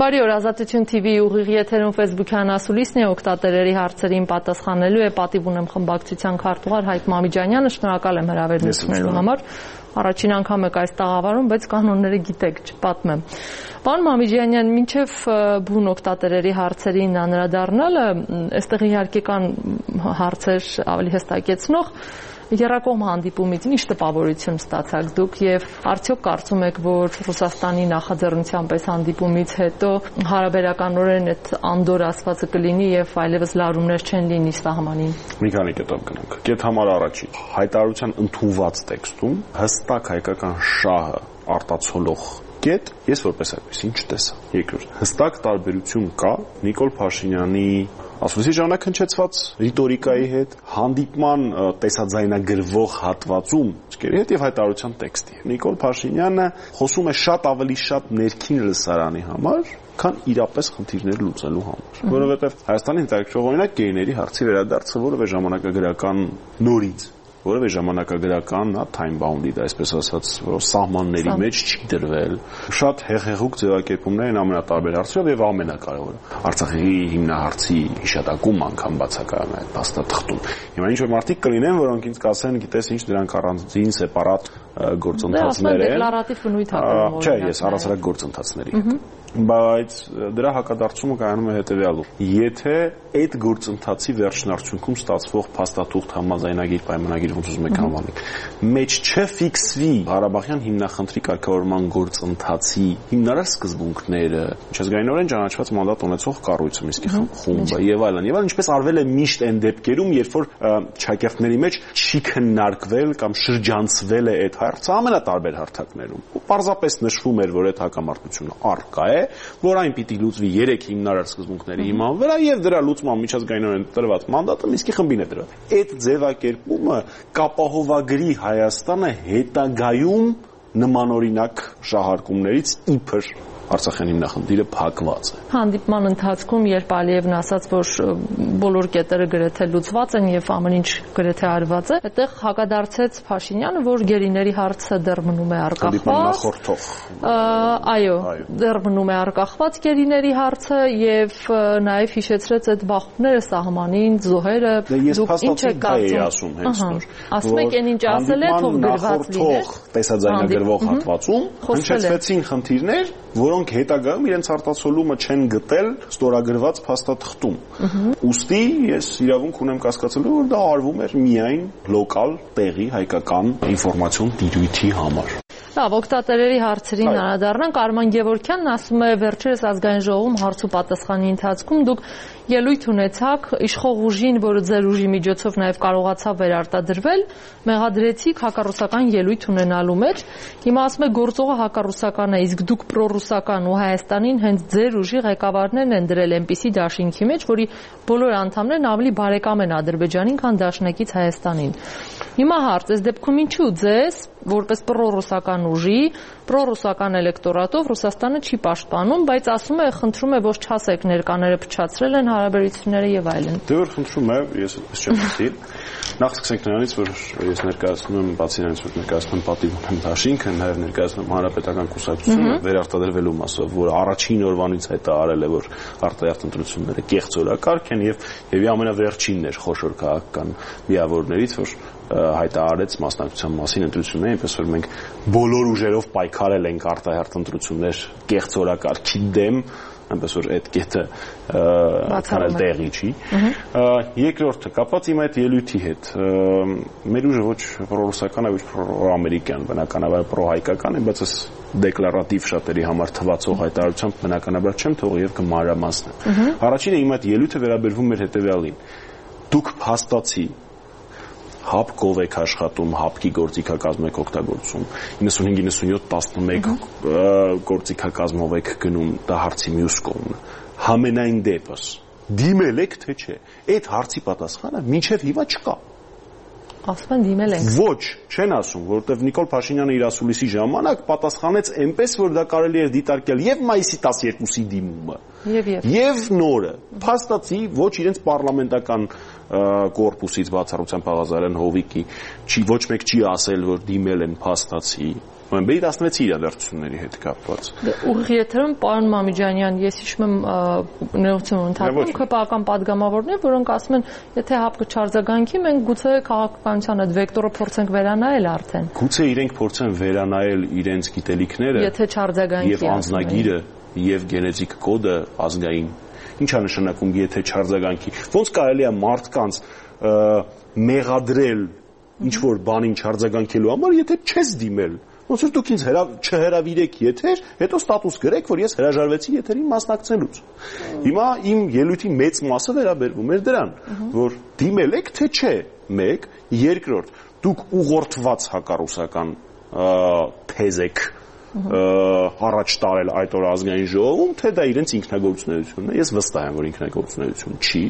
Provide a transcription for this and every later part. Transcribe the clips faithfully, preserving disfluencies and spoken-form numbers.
Բարի օր, Ազատություն T V-ի ուղիղ եթերում Facebook-յան ասուլիսն է, օգտատերերի հարցերին պատասխանելու է, պատիվ ունեմ խմբակցության քարտուղար Հայկ Մամիջանյանը, շնորհակալ եմ հրավերությունների համար։ Առաջին անգամ եք այս տաղավարում, բայց կանոնները գիտեք, չպատմեմ։ Պարոն Մամիջանյան, մինչև բուն օգտատերերի հարցերին անդրադառնալը, այստեղ իհարկե կան հարցեր ավելի հստակեցնող, եռակողմ հանդիպումից ինչ տպավորություն ստացաք դուք եւ արդյոք կարծում եք, որ Ռուսաստանի նախաձեռնությամբ այս հանդիպումից հետո հարաբերականորեն այդ անդոր ասվածը կլինի եւ այլևս լարումներ չեն լինի սահմանին։ Մի քանի կետով գնանք։ Կետ համար առաջին հայտարարության ընդունված տեքստում հստակ հայկական շահը արտացոլող կետ ես որպես այդպեսին չտեսա։ Երկրորդ, հստակ տարբերություն կա Նիկոլ Փաշինյանի ասուլիսի ժամանակ հնչեցված ռիտորիկայի հետ, հանդիպման տեսաձայնագրվող հատվածում չկերի հետ եւ հայտարարության տեքստի։ Նիկոլ Փաշինյանը խոսում է շատ ավելի շատ ներքին լսարանի համար, քան իրապես խնդիրներ լուծելու համար, որովհետեւ Հայաստանի ինտերակցիա օրինակ գեյների հարցի վերադարձը, որովե ժամանակագրական նորից որովե ժամանակագրական time bound-ի դա այսպես ասած սահմանների մեջ չի դրվել շատ հեղեղուկ ձևակերպումներ են ամենատարբեր հարցերով եւ ամենակարևորը Արցախի հիմնահարցի հիշատակում անգամ բացակայում է այդ փաստաթղթում հիմա ինչ որ մարդիկ կլինեն որոնք ինձ կասեն գիտես ինչ դրանք առանձին սեպարատ գործընթացներ են դեկլարատիվ բնույթ հատում չէ ես առասարակ գործընթացների բայց դրա հակադարձումը կայանում է հետեւյալու եթե այդ գործընթացի վերջնարդյունքում ստացվող փաստաթուղթ համաձայնագիր պայմանագիր ոնց ուզում եք անվանեք մեջ չֆիքսվի Ղարաբաղյան հիմնախնդրի կարգավորման գործընթացի հիմնարար սկզբունքները միջազգայինորեն ճանաչված մանդատ ունեցող կառույցը Մինսկի խումբը եւ այլն եւ այլն ինչպես արվել է միշտ այն դեպքերում երբ որ ճակերտների մեջ չի քննարկվել կամ շրջանցվել է այդ հարցը ամենատարբեր հարթակներում ու պարզապես նշվում էր որ այդ հակամարտությունը առկա է որ այն պիտի լուծվի երեք հիմնարար սկզբունքների հիման վրա եւ դրա լուծման միջազգայինորեն տրված մանդատը Մինսկի խմբին է դրված այդ ձևակերպումը կապահովագրի Հայաստանը հետագայում նմանօրինակ շահարկումներից իբր Արցախյան հիմնախնդիրը փակված է։ Հանդիպման ընթացքում երբ Ալիևն ասաց, որ բոլոր կետերը գրեթե լուծված են եւ ամեն ինչ գրեթե արված է, այդտեղ հակադարձեց Փաշինյանը, որ գերիների հարցը դեռ մնում է առկախված։ Այո, դեռ մնում է առկախված գերիների հարցը եւ նաեւ հիշեցրեց այդ բախումները սահմանին, զոհերը, դուք ինչ եք ասում հենց նոր։ Ասում եք, այն ինչ ասել է, թող գրված լինի։ Տեսաձայնագրվող հատվածում հնչեցվեցին խնդիրներ, որոնք հետագայում իրենց արտացոլումը չեն գտել ստորագրված փաստաթղթում։ Ուստի ես իրավունք ունեմ կասկածելու, որ դա արվում էր միայն լոկալ տեղի հայկական ինֆորմացիոն տիրույթի համար։ Լավ, օգտատերերի հարցերին անդրադառնանք, Արման Գևորգյանն ասում է վերջերս ազգային ժողովում հարց ու պատասխանի ընթացքում դուք ելույթ ունեցաք իշխող ուժին, որը ձեր ուժի միջոցով նաև կարողացավ վերարտադրվել, մեղադրեցիք հակառուսական ելույթ ունենալու մեջ։ Հիմա ասում է գործողը հակառուսական է, իսկ դուք պրոռուսական ու Հայաստանին հենց ձեր ուժի ղեկավարներն են դրել այնպիսի դաշինքի մեջ, որի բոլոր անդամներն ավելի բարեկամ են Ադրբեջանին, քան դաշնակից Հայաստանին։ Հիմա հարց, այս դեպքում ինչու ձեզ որպես պրոռուսական ուժի, պրոռուսական էլեկտորատով Ռուսաստանը չի պաշտպանում, բայց ասում է, խնդրում է, որ չասեք ներկաները փչացրել են հարաբերությունները եւ այլն։ Դե որ խնդրում է, ես այդպես չեմ ասի։ Նախ սկսենք նրանից, որ ես ներկայացնում եմ, բացի նրանից, որ ներկայացնում եմ պատիվ ունեմ դաշինքը, նաև ներկայացնում եմ հանրապետական կուսակցությունը վերարտադրվելու մասով, որը առաջին օրվանից հայտարարել է, որ արտահերթ ընտրությունները կեղծ օրակարգ են եւ եւ ամենավերջինն էր խոշոր քաղաքական միավորներից, որ հայտարարեց մասնակցության մասին ընտրություններին, այնպես որ մենք բոլոր ուժերով պայքարել ենք արտահերթ ընտրություններ կեղծ օրակարգի դեմ, այնպես որ այդ կետը բացառել տեղի չի։ Երկրորդը կապված իմ այդ ելույթի հետ։ Մեր ուժը ոչ պրոռուսական է, ոչ պրոամերիկյան, բնականաբար պրոհայկական է, բայց այս դեկլարատիվ շատերի համար թվացող հայտարարությամբ բնականաբար չեմ թողի եւ կմանրամասնեմ։ Առաջինը իմ այդ ելույթը վերաբերվում էր հետեւյալին։ Դուք փաստացի հապկով եք աշխատում, հապկի գործիքակազմ եք օգտագործում, իննսունհինգ իննսունյոթ տասնմեկ գործիքակազմով եք գնում, դա հարցի մյուս կողմն է։ Համենայն դեպս դիմել եք թե չէ։ Այդ հարցի պատասխանը մինչև հիմա չկա։ Ասում են դիմել ենք։ Ոչ, չեն ասում, որովհետև Նիկոլ Փաշինյանը իր ասուլիսի ժամանակ պատասխանեց այնպես, որ դա կարելի էր դիտարկել եւ մայիսի տասներկուսի դիմումը, եւ եւ նորը։ Փաստացի ոչ իրենց պարլամենտական կորպուսից բացառությամբ Աղազարյան Հովիկի չի ոչ մեկ չի ասել, որ դիմել են փաստացի նոյեմբերի տասնվեցի իրադարձությունների հետ կապված։ Ուղիղ եթերում պարոն Մամիջանյան, ես հիշում եմ ներողություն ընդհանրում ՔՊԱ-կան падգամավորներ, որոնք ասում են, եթե ՀԱՊԿ չարձագանքի, մենք գուցե քաղաքականության այդ վեկտորը փորձենք վերանայել արդեն։ Գուցե իրենք փորձեն վերանայել իրենց գիտելիքները, եթե չարձագանքի եւ անձնագիրը եւ գենետիկ կոդը ազգային։ Ինչ է նշանակում, եթե չարձագանքի։ Ոնց կարելի է մարդկանց մեղադրել ինչ որ բանին չարձագանքելու համար, եթե չես դիմել։ Ոնց որ դուք ինձ չհրավիրեք եթեր, հետո ստատուս գրեք, որ ես հրաժարվեցի եթերին մասնակցելուց։ Հիմա իմ ելույթի մեծ մասը վերաբերվում էր դրան, որ դիմել եք թե չէ, մեկ, երկրորդ, դուք ուղղորդված հակառուսական թեզ եք առաջ տարել այդ օր ազգային ժողովում, թե դա իրենց ինքնագործունեությունն է, ես վստահ եմ, որ ինքնագործունեություն չի։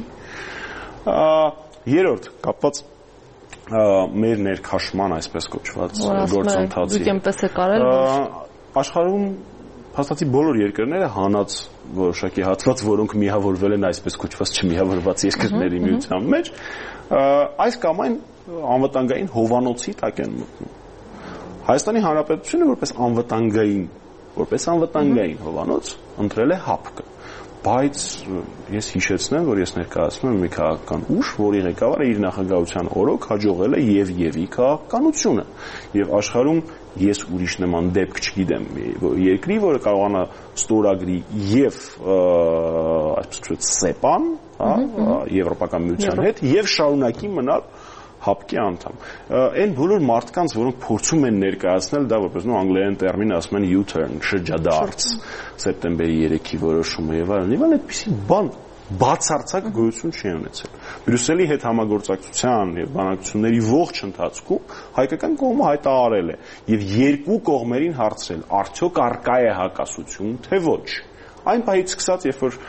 Երրորդ, կապված մեր ներքաշման այսպես կոչված գործընթացի։ Դուք այնպես եք արել, աշխարհում հաստատի բոլոր երկրները հանած որոշակի հատված, որոնք միավորվել են այսպես կոչված չմիավորված երկրների միության մեջ, այս կամ այն անվտանգային հովանոցի տակ են մտնում։ Հայաստանի Հանրապետությունը որպես անվտանգային, որպես անվտանգային հովանոց ընտրել է ՀԱՊԿ-ը, բայց ես հիշեցնեմ, որ ես ներկայացնում եմ մի քաղաքական ուժ, որի ղեկավարը իր նախագահության օրոք հաջողել է եւ եւի քաղաքականությունը, եւ աշխարհում ես ուրիշ նման դեպք չգիտեմ, երկրի, որը կարողանա ստորագրի եւ այսպես ասած սեպան, հա, Եվրոպական միության հետ եւ շարունակի մնալ ՀԱՊԿ-ի անդամ։ Այն բոլոր մարդկանց, որոնք փորձում են ներկայացնել դա որպես նո անգլերեն տերմին ասում են U-turn, շրջադարձ, սեպտեմբերի երեքի որոշումը եւ այլն, եւ այդպիսի բան բացարձակ գոյություն չի ունեցել։ Բրյուսելի հետ համագործակցության եւ բանակցությունների ողջ ընթացքում հայկական կողմը հայտարարել է եւ երկու կողմերին հարցրել, արդյոք արկա է հակասություն, թե ոչ։ Այն պահից սկսած, երբ որ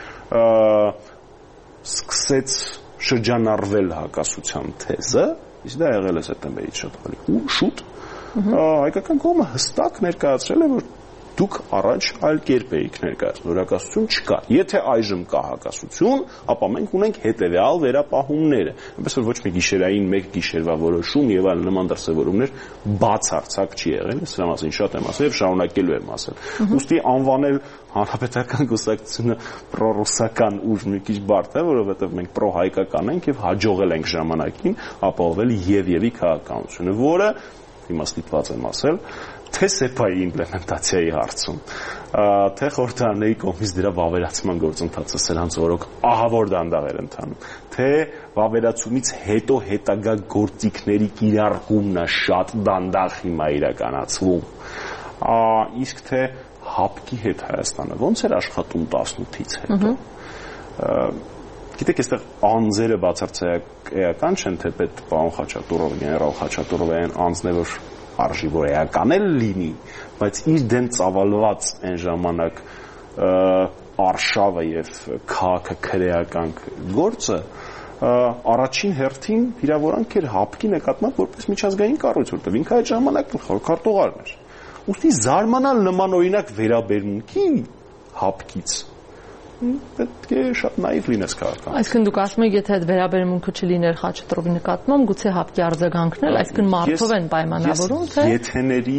սկսեց շրջանառվել հակասության թեզը, իսկ դա եղել է սեպտեմբերից շատ ավելի շուտ, հայկական կողմը հստակ ներկայացրել է, որ դուք առաջ այլ կերպ էիք ներկայացնում, որ հակասություն չկա։ Եթե այժմ կա հակասություն, ապա մենք ունենք հետևյալ վերապահումները, այնպես որ ոչ մի գիշերային մեկ գիշերվա որոշում եւ այլ նման դրսեւորումներ բացարձակ չի եղել, սրա մասին շատ եմ ասել եւ շարունակելու եմ ասել։ Ուստի անվանել Հանրապետական կուսակցությունը պրոռուսական ուժ մի քիչ բարդ է, որովհետեւ մենք պրոհայկական ենք եւ հաջողել ենք ժամանակին ապահովել եւ-եւի քաղաքականությունը, որը հիմա ստիպված եմ ասել, թե սեպայի իմպլեմենտացիայի հարցում, թե խորհրդարանների կողմից դրա վավերացման գործընթացը սրանց օրոք ահավոր դանդաղ էր ընթանում, թե վավերացումից հետո հետագա գործիքների կիրառումն է շատ դանդաղ հիմա իրականացվում, իսկ թե ՀԱՊԿ-ի հետ Հայաստանը ոնց էր աշխատում տասնութից հետո։ Գիտեք, այստեղ անձերը բացարձակական չեն, թե պետ պարոն Խաչատուրովը, գեներալ Խաչատուրովը այն անձն է, որ արժի որ էական էլ լինի, բայց իր դեմ ծավալված այն ժամանակ արշավը եւ քաղաքակրեական գործը առաջին հերթին վիրավորանք էր ՀԱՊԿ-ի նկատմամբ որպես միջազգային կառույց, որտեղ ինքը այդ ժամանակ քարտուղարն էր։ Ուստի զարմանալ նմանօրինակ վերաբերմունքի ՀԱՊԿ-ից պետք է շատ նայվ լինես քաղաքական։ Այսինքն դուք ասում եք, եթե այդ վերաբերմունքը չլիներ Խաչատրովի նկատմամբ, գուցե ՀԱՊԿ-ի արձագանքնել, այսինքն մարդով են պայմանավորում, թե եթեների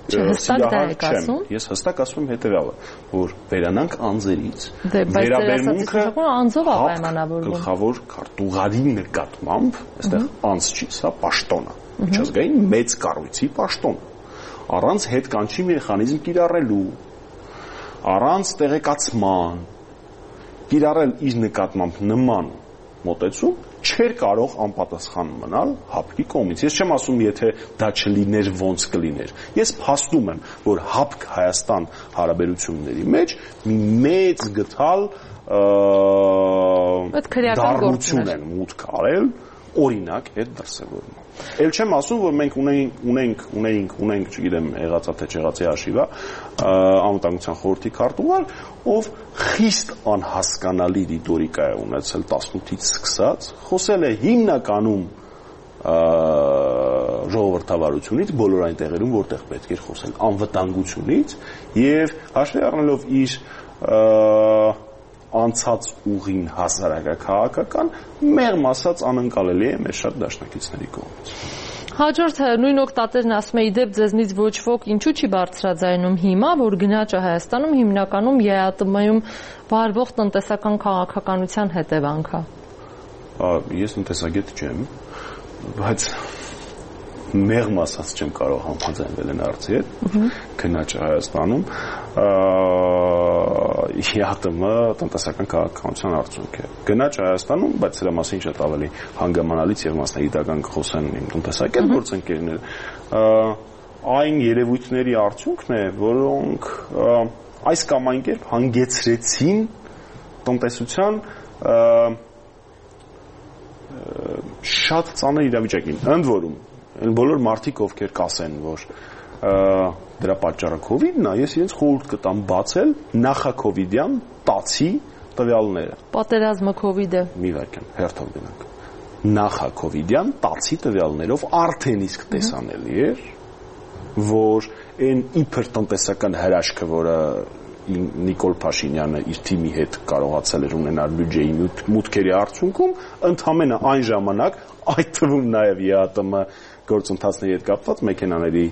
Ես հստակ ասում եմ հետևյալը, որ վերանանք անձերից, վերաբերմունքը անձով է պայմանավորվում։ Գլխավոր քարտուղարի նկատմամբ, այստեղ անձ չի, սա պաշտոն է, միջազգային մեծ կառույցի պաշտոն, առանց հետկանչի մեխանիզմ կիրառելու, առանց տեղեկացման, կիրառել իր նկատմամբ նման մոտեցում չէր կարող անպատասխան մնալ ՀԱՊԿ-ի կողմից։ Ես չեմ ասում, եթե դա չլիներ, ոնց կլիներ։ Ես փաստում եմ, որ ՀԱՊԿ-Հայաստան հարաբերությունների մեջ մի մեծ գտալ դառնություն են մուտք արել, օրինակ այդ դրսևորումը։ Էլ չեմ ասում, որ մենք ունենք, ունենք, ունենք, ունենք, չգիտեմ, եղածա թե չեղածի հաշիվա, անվտանգության խորհրդի քարտուղար, ով խիստ անհասկանալի ռիտորիկա է ունեցել տասնութից սկսած, խոսել է հիմնականում ժողովրդավարությունից, բոլոր այն տեղերում, որտեղ պետք էր խոսել անվտանգությունից, եւ հաշվի առնելով իր անցած ուղին հասարակաքաղաքական, մեղմ ասած անընկալելի է մեր շատ դաշնակիցների կողմից։ Հաջորդը նույն օգտատերն ասում է իդեպ ձեզնից ոչ ոք ինչու չի բարձրաձայնում հիմա, որ գնաճը Հայաստանում հիմնականում ԵԱՏՄ-ում վարվող տնտեսական քաղաքականության հետևանք է։ Ես տնտեսագետ չեմ, բայց մեղմ ասած չեմ կարող համաձայնվել այն հարցի հետ, գնաճը Հայաստանում ԵԱՏՄ տնտեսական քաղաքականության արդյունք է։ Գնաճը Հայաստանում, բայց սրա մասին շատ ավելի հանգամանալից եւ մասնագիտական կխոսեն իմ տնտեսագետ գործընկերներ, այն երևույթների արդյունքն է, որոնք այս կամ այն կերպ հանգեցրեցին տնտեսության շատ ծանր իրավիճակին, ընդ որում այն բոլոր մարդիկ, ովքեր կասեն, որ դրա պատճառը COVID-ն է, ես իրենց խորհուրդ կտամ բացել նախաքովիդյան տացի տվյալները։ Պատերազմը COVID-ը։ Մի վայրկյան, հերթով գնանք։ Նախաքովիդյան տացի տվյալներով արդեն իսկ տեսանելի էր, որ այն իբր տնտեսական հրաշքը, որը Նիկոլ Փաշինյանը իր թիմի հետ կարողացել էր ունենալ բյուջեի մուտքերի արդյունքում, ընդամենը այն ժամանակ, այդ թվում նաև ԵԱՏՄ գործընթացների հետ կապված մեքենաների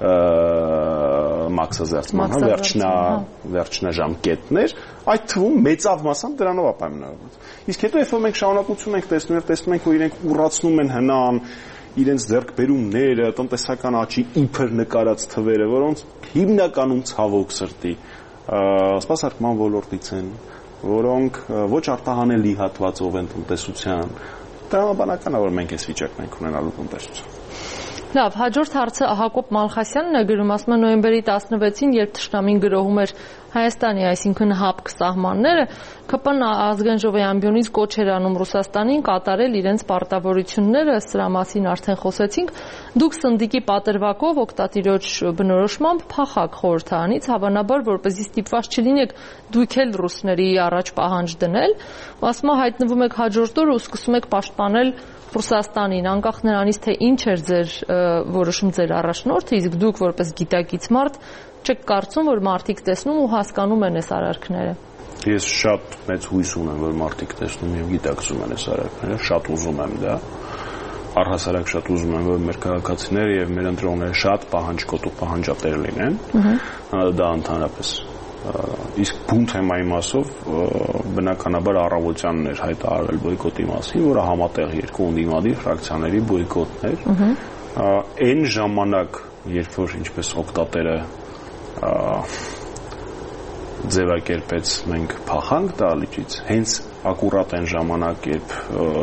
մաքսազերծման վերջնաժամկետներ, այդ թվում մեծավ մասամբ դրանով է պայմանավորված։ Իսկ հետո երբ մենք շարունակություն ենք տեսնում եւ տեսնում ենք, որ իրենք ուռացնում են հնան իրենց ձեռքբերումները, տնտեսական աճի իբր նկարած թվերը, որոնց հիմնականում ցավոք սրտի սպասարկման ոլորտից են, որոնք ոչ արտահանելի հատվածով են տնտեսության, տրամաբանական է, որ մենք այս վիճակն ենք ունենալու տնտեսության։ Լավ, հաջորդ հարցը Հակոբ Մալխասյանն է գրում, ասում է նոյեմբերի տասնվեցին, երբ թշնամին գրոհում էր Հայաստանի, այսինքն ՀԱՊԿ սահմանները, ՔՊ-ն ազգային ժողովի ամբիոնից կոչ էր անում Ռուսաստանին կատարել իրենց պարտավորությունները, սրա մասին արդեն խոսեցինք։ Դուք սնդիկի պատրվակով օգտատիրոջ բնորոշմամբ փախակ խորհրդարանից, հավանաբար որպեսզի ստիպված չլինեք դուք էլ ռուսների առաջ պահանջ դնել, ասում է հայտնվում եք հաջորդ օրը ու սկսում եք պաշտպանել Ռուսաստանին, անկախ նրանից, թե ինչ էր ձեր որոշում ձեր առաջնորդը, իսկ դուք որպես գիտակից մարդ չեք կարծում, որ մարդիկ տեսնում ու հասկանում են այս արարքները։ Ես շատ մեծ հույս ունեմ, որ մարդիկ տեսնում եւ գիտակցում են այս արարքները, շատ ուզում եմ դա։ Առհասարակ շատ ուզում եմ, որ մեր քաղաքացիները եւ մեր ընտրողները շատ պահանջկոտ ու պահանջատեր լինեն։ Դա ընդհանրապես իսկ բուն թեմայի մասով բնականաբար առավոտյանն էր հայտարարել բոյկոտի մասին, որը համատեղ երկու ընդդիմադիր ֆրակցիաների բոյկոտն էր։ Այն ժամանակ, երբ որ ինչպես օգտատերը ձևակերպեց մենք փախանք դահլիճից, հենց ակուրատ այն ժամանակ, երբ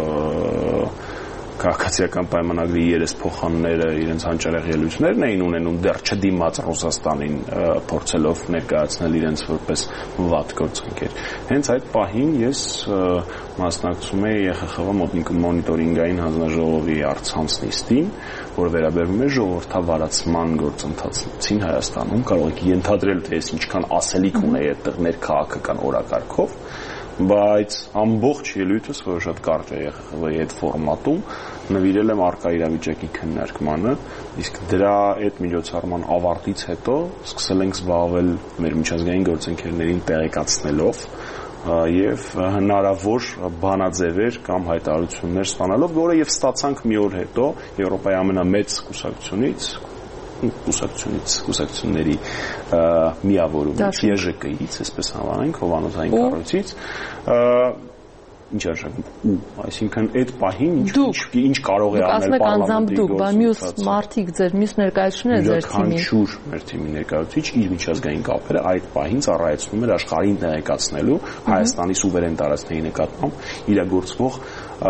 քաղաքացիական պայմանագրի երես փոխանները իրենց հանճարեղ ելույթներն էին ունենում դեռ չդիմաց Ռուսաստանին փորձելով ներկայացնել իրենց որպես վատ գործընկեր։ Հենց այդ պահին ես մասնակցում էի ԵԽԽՎ մոնիտորինգային հանձնաժողովի առցանց նիստին, որ վերաբերում է ժողովրդավարացման գործընթացին Հայաստանում, կարող եք ենթադրել, թե ես ինչքան ասելիք ունեի այդտեղ ներքաղաքական օրակարգով, բայց ամբողջ ելույթս, որ շատ կարճ է ԵԽԽՎ-ի այդ ֆորմատում, նվիրել եմ առկա իրավիճակի քննարկմանը, իսկ դրա այդ միջոցառման ավարտից հետո սկսել ենք զբաղվել մեր միջազգային գործընկերներին տեղեկացնելով եւ հնարավոր բանաձևեր կամ հայտարարություններ ստանալով, որը եւ ստացանք մի օր հետո Եվրոպայի ամենամեծ կուսակցությունից կուսակցությունից, կուսակցությունների միավորումից, ԵԺԿ-ից, այսպես անվանենք, հովանոցային կառույցից, ինչ արժեքում, այսինքն այդ պահին ինչ կարող է անել պարլամենտի գործընթացը։ Մյուս մարդիկ, ձեր մյուս ներկայացուցիչները ձեր թիմի։ Յուրաքանչյուր մեր թիմի ներկայացուցիչ իր միջազգային կապերը այդ պահին ծառայեցնում էր աշխարհին տեղեկացնելու Հայաստանի սուվերեն տարածքների նկատմամբ իրագործվող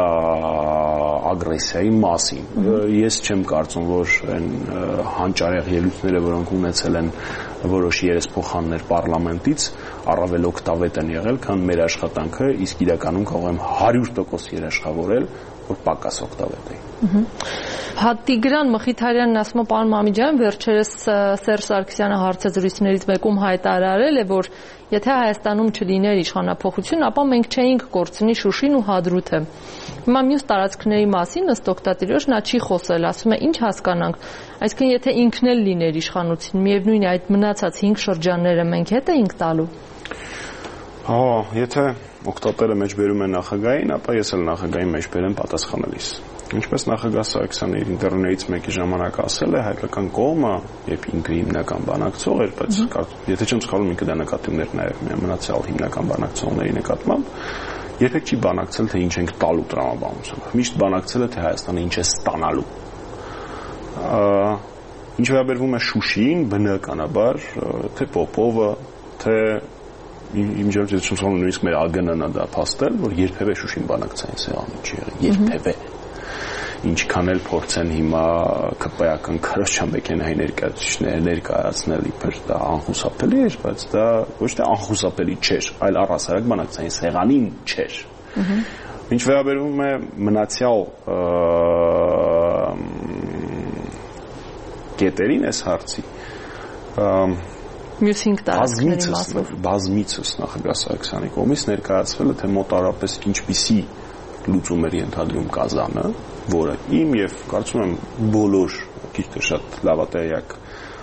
ագրեսիայի մասին։ Ես չեմ կարծում, որ այն հանճարեղ ելույթները, որոնք ունեցել են որոշ երեսփոխաններ պարլամենտից, առավել օգտավետ են եղել, քան մեր աշխատանքը, իսկ իրականում կարող եմ հարյուր տոկոս երաշխավորել, որ պակաս օգտավետ է։ Տիգրան Մխիթարյանն ասում է, պարոն Մամիջյան, վերջերս Սերժ Սարգսյանը հարցազրույցներից մեկում հայտարարել է, որ եթե Հայաստանում չլիներ իշխանափոխություն, ապա մենք չէինք կորցնի Շուշին ու Հադրութը։ Հիմա մյուս տարածքների մասին ըստ օգտատիրոջ նա չի խոսել, ասում է, ինչ հասկանանք, այսինքն եթե ինքն էլ լիներ իշխանություն, միևնույն է այդ մնացած հինգ շրջանները մենք հետ էինք տալու։ Հա, եթե օգտատերը մեջբերում է նախագահին, ապա ես էլ նախագահին մեջբերեմ պատասխանելիս։ Ինչպես նախագահ Սարգսյանը իր ինտերվյուներից մեկի ժամանակ ասել է, հայկական կողմը, երբ ինքը հիմնական բանակցող էր, բայց եթե չեմ սխալվում, ինքը դա նկատի ուներ նաև մնացյալ հիմնական բանակցողների նկատմամբ, երբեք չի բանակցել, թե ինչ ենք տալու տրամաբանությամբ։ Միշտ բանակցել է, թե Հայաստանը ինչ է ստանալու։ Ինչ վերաբերվում է Շուշիին, բնականաբար, թե Պոպովը, թե իմ ջերմ չեմ սխալվում, նույնիսկ մեր ԱԳՆ-ն դա փաստել, որ երբևէ Շուշին բանակցային սեղանի չի եղել, երբևէ։ Ինչքան էլ փորձեն հիմա ԿՊ-ական քարոզչամեքենայի ներկայացուցիչները ներկայացնել իբր դա անխուսափելի էր, բայց դա ոչ թե անխուսափելի չէր, այլ առհասարակ բանակցային սեղանին չէր։ Ինչ վերաբերվում է մնացյալ կետերին այս հարցի, մյուս հինգ տարածքների մասով բազմիցս նախագահ Սարգսյանի կողմից ներկայացվել է, թե մոտարապես ինչպիսի լուծում էր ենթադրում Կազանը, որը իմ եւ կարծում եմ բոլոր քիչ թե շատ լավատեղյակ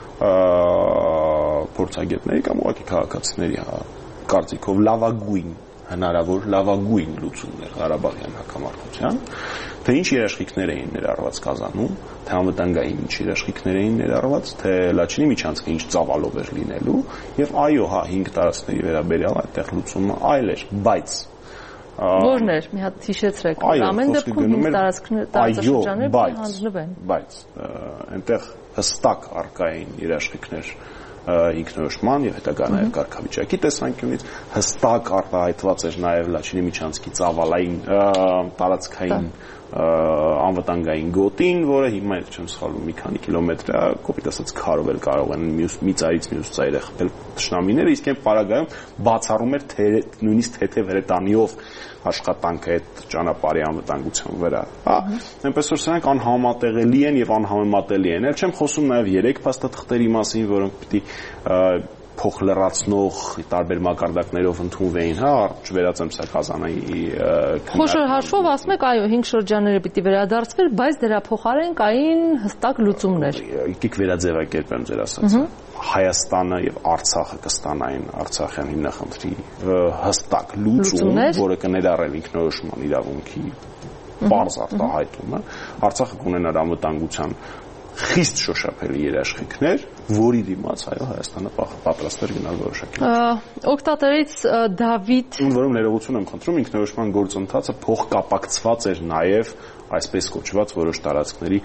փորձագետների կամ ուղղակի քաղաքացիների կարծիքով լավագույն հնարավոր լավագույն լուծումն էր Ղարաբաղյան հակամարտության, թե ինչ երաշխիքներ էին ներառված Կազանում, թե անվտանգային ինչ երաշխիքներ էին ներառված, թե Լաչինի միջանցքը ինչ ծավալով էր լինելու, եւ այո, հա, հինգ տարածքների վերաբերյալ այդտեղ լուծումը այլ էր, բայց Որն էր, մի հատ հիշեցրեք, ամեն դեպքում հինգ տարածաշրջաններ հանձնվեն։ Բայց այնտեղ հստակ առկա էին երաշխիքներ ինքնորոշման եւ հետագա նաեւ կարգավիճակի տեսանկյունից, հստակ արտահայտված էր նաեւ Լաչինի միջանցքի ծավալային տարածքային անվտանգային գոտին, որը հիմա էլ չեմ սխալվում մի քանի կիլոմետր է, կոպիտ ասած քարով էլ կարող են մյուս մի ծայրից մյուս ծայրը խփել թշնամիները, իսկ այն պարագայում բացառում էր նույնիսկ թեթև հրետանիով աշխատանքը այդ ճանապարհի անվտանգության վրա, հա, այնպես որ սրանք անհամատեղելի են եւ անհամեմատելի են։ Էլ չեմ խոսում նաեւ երեք փաստաթղթերի մասին, որոնք պիտի փոխլրացնող տարբեր մակարդակներով ընդունվեին, հա, առջ վերածեմ սա Կազանի Խոշոր հաշվով ասում եք, այո, հինգ շրջանները պիտի վերադարձվեր, բայց դրա փոխարեն կային հստակ լուծումներ։ Եկեք վերաձևակերպեմ ձեր ասածը։ Հայաստանը եւ Արցախը կստանային Արցախյան հիմնախնդրի հստակ լուծում, որը կներառեր ինքնորոշման իրավունքի բարձ արտահայտումը, Արցախը կունենար անվտանգության խիստ շոշափելի երաշխիքներ, որի դիմաց այո Հայաստանը պատրաստ էր գնալ որոշակի։ Օգտատերից Դավիթ, որում ներողություն եմ խնդրում, ինքնորոշման գործընթացը փոխկապակցված էր նաև այսպես կոչված որոշ տարածքների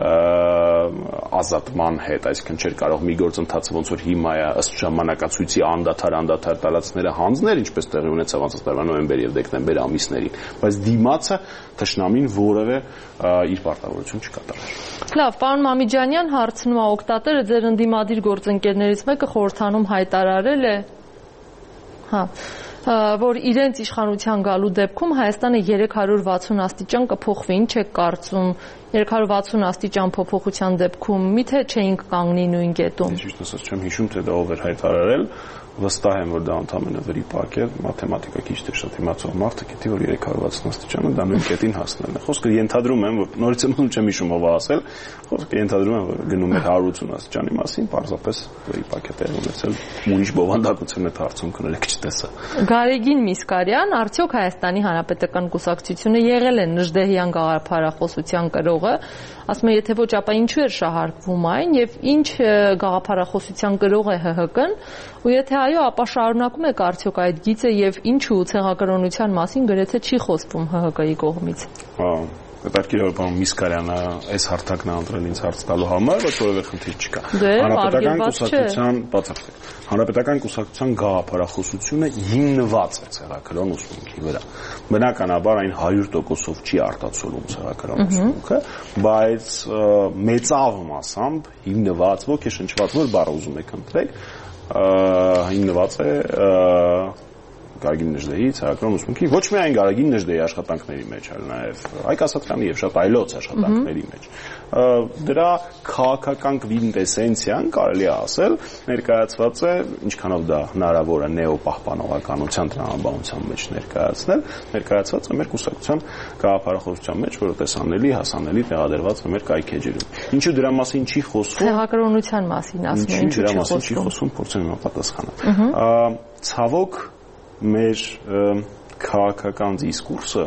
ազատման հետ, այսինքն չէր կարող մի գործընթացը ոնց որ հիմա է ըստ ժամանակացույցի անդադար անդադար տարածքները հանձնել, ինչպես տեղի ունեցավ անցած տարվա նոյեմբեր եւ դեկտեմբեր ամիսներին, բայց դիմացը թշնամին որևէ իր պարտավորություն չկատարեր։ Լավ, պարոն Մամիջանյան, հարցնում է օգտատերը, ձեր ընդդիմադիր գործընկերներից մեկը խորհրդանում հայտարարել է, հա, որ իրենց իշխանության գալու դեպքում Հայաստանը երեք հարյուր վաթսուն աստիճան կփոխվի, ինչ եք կարծում, երեք հարյուր վաթսուն աստիճան փոփոխության դեպքում միթե չէինք կանգնի նույն կետում։ Ճիշտ ասած չեմ հիշում, թե դա ով էր հայտարարել, վստահ եմ, որ դա ընդամենը վրիպակ է, մաթեմատիկա քիչ թե շատ իմացող մարդը գիտի, որ երեք հարյուր վաթսուն աստիճանը դա նույն կետին հասնելն է։ Խոսքը ենթադրում եմ, որ նորից եմ չեմ հիշում ով ասել, խոսքը ենթադրում եմ, որ գնում է հարյուր ութսուն աստիճանի մասին, պարզապես վրիպակ է տեղի ունեցել, ուրիշ բովանդակություն է հարցում կներեք չտեսա։ Գարեգին Միսկարյան, արդյոք Հայաստանի Հանրապետական Կուսակցությունը եղել է Նժդեհյան գաղափարախոսության կրողը, ասում է, եթե ոչ, ապա ինչու էր շահարկվում այն եւ ինչ գաղափարախոսության կրող է ՀՀԿ-ն, ու եթե այո, ապա շարունակում եք արդյոք այդ գիծը եւ ինչու ցեղակրոնության մասին գրեթե չի խոսվում ՀՀԿ-ի կողմից։ Հա, Պետք է որ պարոն Միսկարյանը այս հարթակն անդրել ինձ հարց տալու համար, բայց որևէ խնդիր չկա։ Հանրապետական կուսակցության, բացարձակ, հանրապետական կուսակցության գաղափարախոսությունը հիմնված է ցեղակրոն ուսմունքի վրա։ Բնականաբար այն հարյուր տոկոսով չի արտացոլում ցեղակրոն ուսմունքը, բայց մեծավ մասամբ հիմնված, ոգեշնչված, որ բառը ուզում եք ընտրեք, հիմնված է Գարեգին Նժդեհի ցեղակրոն ուսմունքի, ոչ միայն Գարեգին Նժդեհի աշխատանքների մեջ, այլ նաև Հայկ Ասատրյանի եւ շատ այլոց աշխատանքների մեջ։ Դրա քաղաքական կվինտեսենցիան, կարելի է ասել, ներկայացված է, ինչքանով դա հնարավոր է նեոպահպանողականության տրամաբանության մեջ ներկայացնել, ներկայացված է մեր կուսակցության գաղափարախոսության մեջ, որը տեսանելի, հասանելի տեղադրված է մեր կայքեջերում։ Ինչու դրա մասին չի խոսվում։ Ցեղակրոնության մասին ասում են, ինչու չի խոսվում։ Չի խոսում, փորձեմ պատասխանել։ Ցավոք մեր քաղաքական դիսկուրսը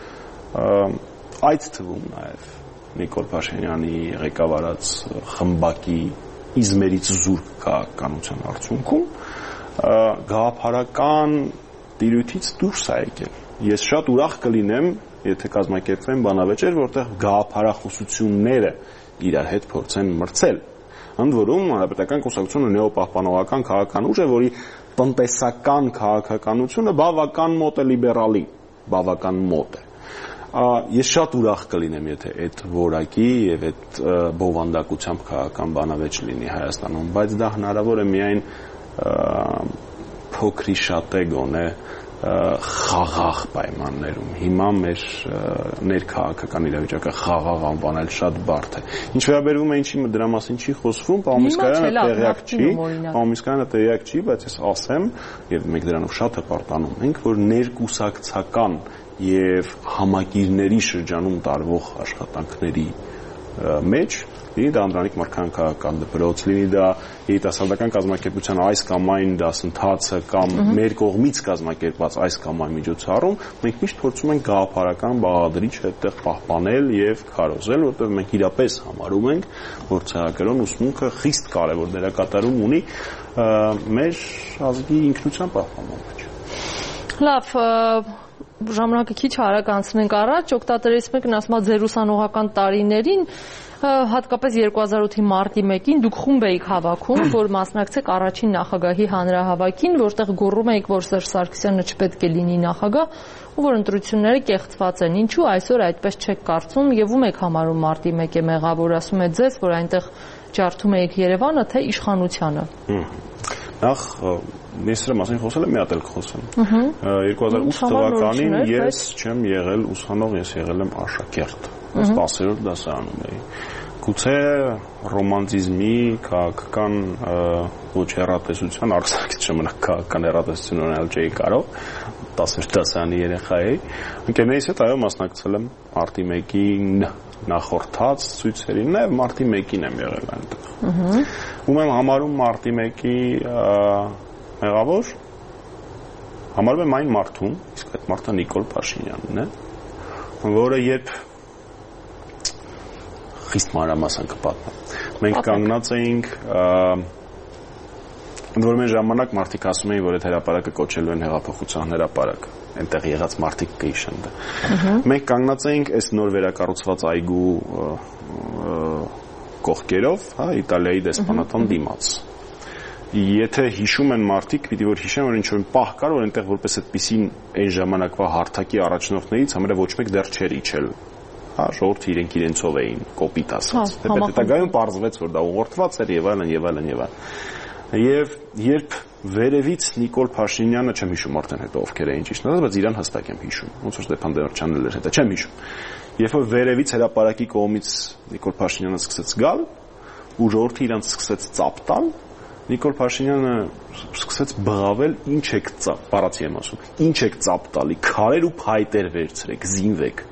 այդ թվում նաև Նիկոլ Փաշինյանի ղեկավարած խմբակի իզմերից զուրկ քաղաքականության արդյունքում գաղափարական տիրույթից դուրս է եկել։ Ես շատ ուրախ կլինեմ, եթե կազմակերպվեն բանավեճեր, որտեղ գաղափարախոսությունները իրար հետ փորձեն մրցել։ Ընդ որում Հանրապետական կուսակցությունը նեոպահպանողական քաղաքական ուժ է, որի տնտեսական քաղաքականությունը բավական մոտ է լիբերալի, բավական մոտ է։ Ես շատ ուրախ կլինեմ, եթե այդ որակի եւ այդ բովանդակությամբ քաղաքական բանավեճ լինի Հայաստանում, բայց դա հնարավոր է միայն փոքրի շատե գոնե խաղաղ պայմաններում։ Հիմա մեր ներքաղաքական իրավիճակը խաղաղ անվանել շատ բարդ է։ Ինչ վերաբերում է ինչի դրա մասին չի խոսվում, Պաումիսկայանը տեղյակ չի, Պաումիսկայանը տեղյակ չի, բայց ես ասեմ, եւ մենք դրանով շատ հպարտանում ենք, որ ներկուսակցական եւ համակիրների շրջանում տարվող աշխատանքների մեջ լինի դա Անդրանիկ Մարգարյան քաղաքական դպրոց, լինի դա երիտասարդական կազմակերպության այս կամ այն դասընթացը կամ մեր կողմից կազմակերպված այս կամ այն միջոցառում, մենք միշտ փորձում ենք գաղափարական բաղադրիչը այդտեղ պահպանել եւ քարոզել, որտեղ մենք իրապես համարում ենք, որ ցեղակրոն ուսմունքը խիստ կարեւոր դերակատարում ունի մեր ազգի ինքնության պահպանման մեջ։ Լավ, ժամանակը քիչ արագ անցնենք առաջ, օգտատերից մեկն ասում է ձեր ուսանողական տարիներին հատկապես երկու հազար ութի մարտի մեկին դուք խումբ էիք հավաքում, որ մասնակցեք առաջին նախագահի հանրահավաքին, որտեղ գոռում էիք, որ Սերժ Սարգսյանը չպետք է լինի նախագահ, ու որ ընտրությունները կեղծված են։ Ինչու այսօր այդպես չեք կարծում եւ ում եք համարում մարտի մեկը մեղավոր, ասում է ձեզ, որ այնտեղ ջարդում էիք Երևանը, թե իշխանությանը։ Նախ ես դրա մասին խոսել եմ, մի հատ էլ կխոսեմ։ երկու հազար ութ թվականին ես չեմ եղել ուսանող, ես եղել եմ աշակերտ։ Ես տասերորդ դասարանում էի։ Գուցե ռոմանտիզմի քաղաքական ոչ հեռատեսության արձակից ժամանակ քաղաքական հեռատեսություն ունենալ չէի կարող, տասերորդ դասարանի երեխա էի։ Ընկերներիս հետ այո մասնակցել եմ մարտի մեկին նախորդած ցույցերին, նաև մարտի մեկին եմ եղել այնտեղ։ Ում եմ համարում մարտի մեկի մեղավոր, համարում եմ այն մարդուն, իսկ այդ մարդը Նիկոլ Փաշինյանն է, որը երբ խիստ մանրամասն կպատմեմ։ Մենք կանգնած էինք, ընդ որում այն ժամանակ մարդիկ ասում էին, որ այդ հրապարակը կոչելու են հեղափոխության հրապարակ, այնտեղ եղած մարդիկ կհիշեն դա։ Մենք կանգնած էինք այս նոր վերակառուցված այգու կողքերով, հա, Իտալիայի դեսպանատան դիմաց։ Եթե հիշում են մարդիկ, պիտի որ հիշեն, որ ինչ-որ պահ կար, որ այնտեղ որպես այդպիսին այն ժամանակվա հարթակի առաջնորդներից համարը ոչ մեկ դեռ չէր իջել։ Հա, ժողովուրդը իրենք իրենցով էին կոպիտ ասած։ Հետագայում պարզվեց, որ դա ուղղորդված էր եւ այլն եւ այլն եւ այլն։ Եվ երբ վերևից Նիկոլ Փաշինյանը, չեմ հիշում արդեն հետո ովքեր էին ճիշտ ասած, բայց իրան հստակ եմ հիշում։ Ոնց որ Ստեփան Դեմիրճյանն էլ էր հետո, չեմ հիշում։ Երբ որ վերևից հրապարակի կողմից Նիկոլ Փաշինյանը սկսեց գալ, ու ժողովուրդը իրան սկսեց ծափ տալ, Նիկոլ Փաշինյանը սկսեց բղավել, ինչ եք ծափ, բառացի եմ ասում, ինչ եք ծափ տալի, քարեր ու փայտեր վերցրեք, զինվեք։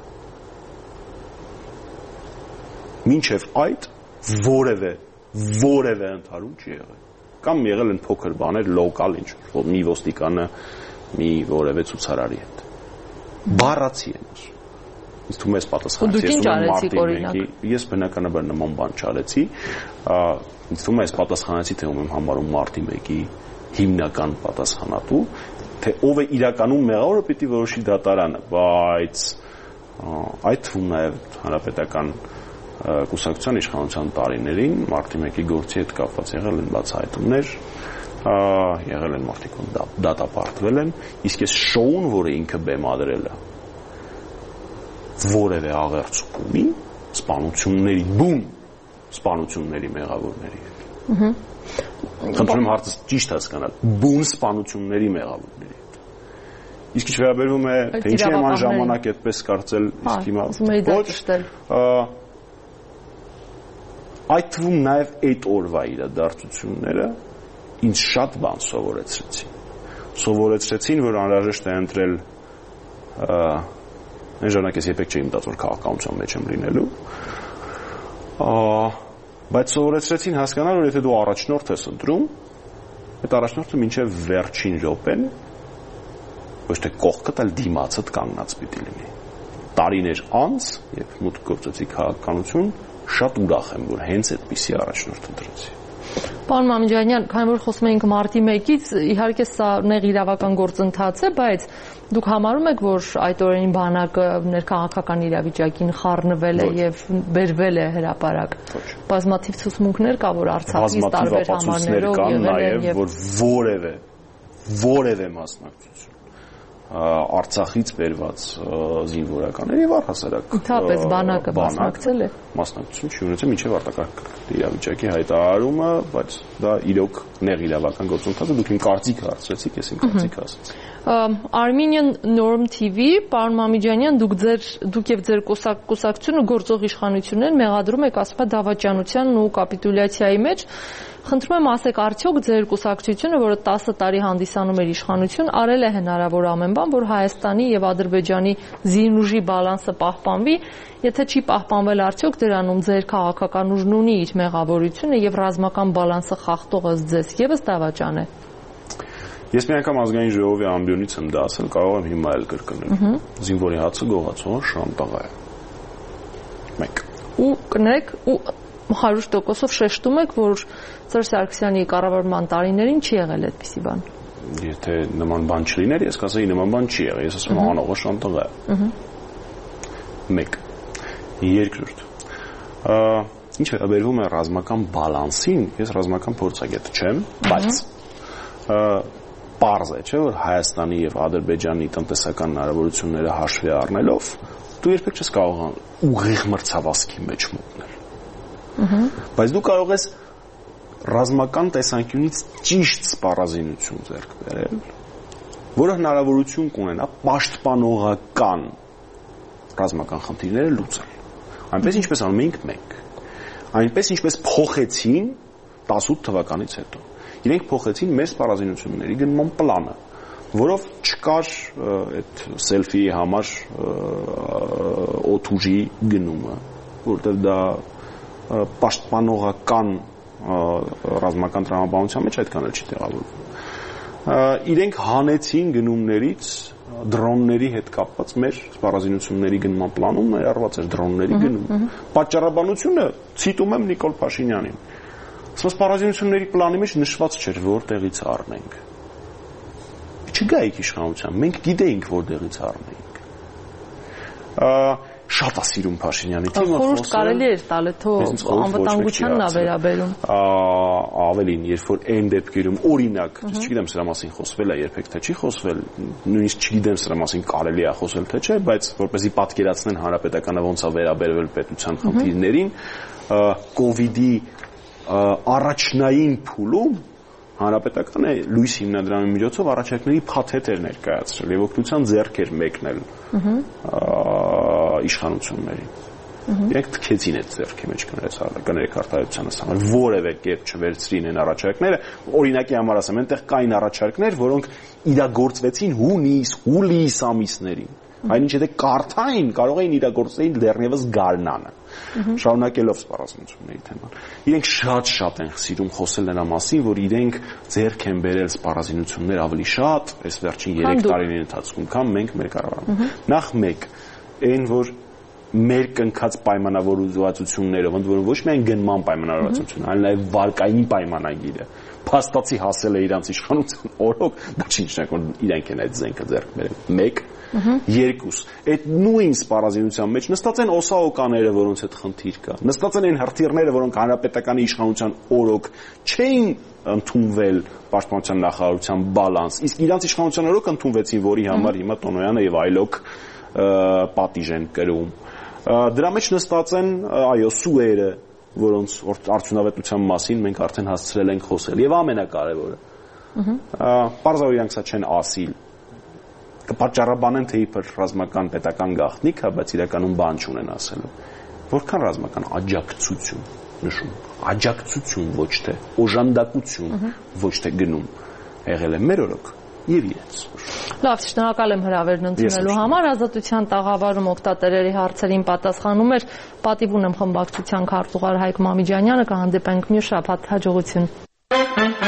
Մինչև այդ որևէ որևէ ընդհարում չի եղել։ Կամ եղել են փոքր բաներ, լոկալ ինչ, որ մի ոստիկանը մի որևէ ցուցարարի հետ։ Բառացի եմ ասում։ Ինձ թվում է պատասխանեցի, ես ում մարտի մեկի, ես բնականաբար նման բան չարեցի, ինձ թվում է ես պատասխանեցի, թե ում եմ համարում մարտի մեկի հիմնական պատասխանատու, թե ով է իրականում մեղավորը, պիտի որոշի դատարանը, բայց այդ թվում նաև հանրապետական կուսակցության իշխանության տարիներին մարտի մեկի գործի հետ կապված եղել են բացահայտումներ, եղել են մարդիկ, որ դատապարտվել են, իսկ ես շոուն, որը ինքը բեմադրել է, որևէ աղերցուկ ունի սպանությունների, բուն սպանությունների մեղավորների հետ։ Խնդրում եմ հարցը ճիշտ հասկանալ, բուն սպանությունների մեղավորների հետ։ Իսկ ինչ վերաբերում է, թե ինչի եմ այն ժամանակ այդպես կարծել, իսկ հիմա ոչ, այդ թվում նաև այդ օրվա իրադարձությունները ինձ շատ բան սովորեցրեցին։ Սովորեցրեցին, որ անհրաժեշտ է ընտրել այն ժամանակ ես երբեք չէի մտածում, որ քաղաքականության մեջ եմ լինելու, բայց սովորեցրեցին հասկանալ, որ եթե դու առաջնորդ ես ընտրում, այդ առաջնորդը մինչև վերջին րոպեն ոչ թե կողքդ, այլ դիմացդ կանգնած պիտի լինի։ Տարիներ անց, երբ մուտք գործեցի քաղաքականություն, շատ ուրախ եմ, որ հենց այդպիսի առաջնորդ ընտրեցի։ Պարոն Մամեջանյան, քանի որ խոսում ենք մարտի մեկից, իհարկե սա նեղ իրավական գործընթաց է, բայց դուք համարում եք, որ այդ օրերին բանակը ներքաղաքական իրավիճակին խառնվել է եւ բերվել է հրապարակ։ Բազմաթիվ ցուցմունքներ կա, որ Արցախից տարբեր համարներով եղել են եւ որ որևէ որևէ մասնակցություն Արցախից բերված զինվորականների եւ առհասարակ ընդհանրապես բանակը մասնակցել է մասնակցություն չի ունեցել մինչեւ արտակարգ իրավիճակի հայտարարումը, բայց դա իրոք նեղ իրավական գործընթաց է, դուք իմ կարծիքը հարցրեցիք, ես իմ կարծիքը ասացի։ Armenian Norm T V, պարոն Մամեջանյան, դուք ձեր դուք եւ ձեր կուսակցությունը գործող իշխանություններ մեղադրում եք ասպա դավաճանության ու կապիտուլյացիայի մեջ։ Խնդրում եմ ասեք, արդյոք ձեր կուսակցությունը, որը տասը տարի հանդիսանում էր իշխանություն, արել է հնարավոր ամեն բան, որ Հայաստանի եւ Ադրբեջանի զինուժի բալանսը պահպանվի, եթե չի պահպանվել արդյոք դրանում ձեր քաղաքական ուժն ունի իր մեղավորությունը եւ ռազմական բալանսը խախտողը ձեզ եւս դավաճան է։ Ես մի անգամ ազգային ժողովի ամբիոնից եմ դա ասել, կարող եմ հիմա էլ կրկնել։ Զինվորի հացը գողացողը շանտաղա է։ Մեկ։ Ու կներեք ու հարյուր տոկոսով շեշտում եք, որ Սերժ Սարգսյանի կառավարման տարիներին չի եղել այդպիսի բան։ Եթե նման բան չլիներ, ես կասեի նման բան չի եղել, ես ասում եմ անողը շանտաղա է։ Մեկ։ Երկրորդ։ Ինչ վերաբերվում է ռազմական բալանսին, ես ռազմական փորձագետ չեմ, բայց պարզ է, չէ՞ որ Հայաստանի եւ Ադրբեջանի տնտեսական հնարավորությունները հաշվի առնելով, դու երբեք չես կարող ուղիղ մրցավազքի մեջ մտնել։ Բայց դու կարող ես ռազմական տեսանկյունից ճիշտ սպառազինություն ձեռք բերել, որը հնարավորություն կունենա պաշտպանողական ռազմական խնդիրները լուծել։ Այնպես ինչպես անում էինք մենք։ Այնպես ինչպես փոխեցին տասութ թվականից հետո։ Իրենք փոխեցին մեր սպառազինությունների գնման պլանը, որով չկար այդ սելֆիի համար օթուժի գնումը, որտեղ դա պաշտպանողական ռազմական տրամաբանության մեջ այդքան էլ չի տեղավորվում։ Իրենք հանեցին գնումներից դրոնների հետ կապված մեր սպառազինությունների գնման պլանում ներառված էր դրոնների գնում։ Պատճառաբանությունը ցիտում եմ Նիկոլ Փաշինյանին։ Սպառազինությունների պլանի մեջ նշված չէր որտեղից առնենք։ Չգայիք իշխանության, մենք գիտեինք որտեղից առնենք։ Շատ է սիրում Փաշինյանի թիմը խոսել։ Խորհուրդ կարելի էր տալ, թո անվտանգությանն է վերաբերում։ Ավելին, երբ որ այն դեպքերում օրինակ, չգիտեմ սրա մասին խոսվել է երբեք թե չի խոսվել, նույնիսկ չգիտեմ սրա մասին կարելի է խոսել թե չէ, բայց որպեսզի պատկերացնեն հանրապետականը ոնց է վերաբերվել պետության խնդիրներին, կովիդի առաջնային փուլում հանրապետականը լույս հիմնադրամի միջոցով առաջարկների փաթեթ էր ներկայացրել եւ օգնության ձեռք էր մեկնել իշխանություններին։ Իրենք թքեցին այդ ձեռքի մեջ կներեք արտահայտությանը համար որևէ կերպ չվերցրին այն առաջարկները, օրինակի համար ասեմ, այնտեղ կային առաջարկներ, որոնք իրագործվեցին հունիս, հուլիս ամիսներին։ Այնինչ եթե կարդային, կարող էին իրագործել դեռևս գարնանը։ Շարունակելով սպառազինությունների թեման։ Իրենք շատ-շատ են սիրում խոսել նրա մասին, որ իրենք ձեռք են բերել սպառազինություններ ավելի շատ, այս վերջին երեք տարիների ընթացքում, քան մենք մեր կառավարումը։ Նախ մեկ, այն որ մեր կնքած պայմանավորվածություններով, ընդ որում ոչ միայն գնման պայմանավորվածություն, այլ նաև վարկային պայմանագիրը, փաստացի հասել է իրանց իշխանության օրոք, դա չի նշանակում իրենք են այդ զենքը ձեռք բերել։ Մեկ, երկուս, այդ նույն սպառազինության մեջ նստած են օսաոկաները, որոնց հետ խնդիր կա, նստած են այն հրթիռները, որոնք հանրապետականի իշխանության օրոք չէին ընդունվել պաշտպանության նախարարության բալանս, իսկ իրանց իշխանության օրոք ընդունվեցին, որի համար հիմա Տոնոյանը եւ այլոք պատիժ են կրում։ Դրա մեջ նստած են, այո, սուերը, որոնց արդյունավետության մասին մենք արդեն հասցրել ենք խոսել, եւ ամենակարևորը։ Պարզապես իրանք սա չեն ասիլ։ Կպատճառաբանեն, թե իբր ռազմական պետական գաղտնիք է, բայց իրականում բան չունեն ասելու։ Որքան ռազմական աջակցություն, նշում, աջակցություն ոչ թե, օժանդակություն ոչ թե գնում եղել է մեր օրոք եւ իրենց։ Լավ, շնորհակալ եմ հրավերն ընդունելու համար։ Ազատության տաղավարում օգտատերերի հարցերին պատասխանում էր պատիվ ունեմ խմբակցության քարտուղար Հայկ Մամեջանյանը, կհանդիպենք մյուս շաբաթ, հաջողություն։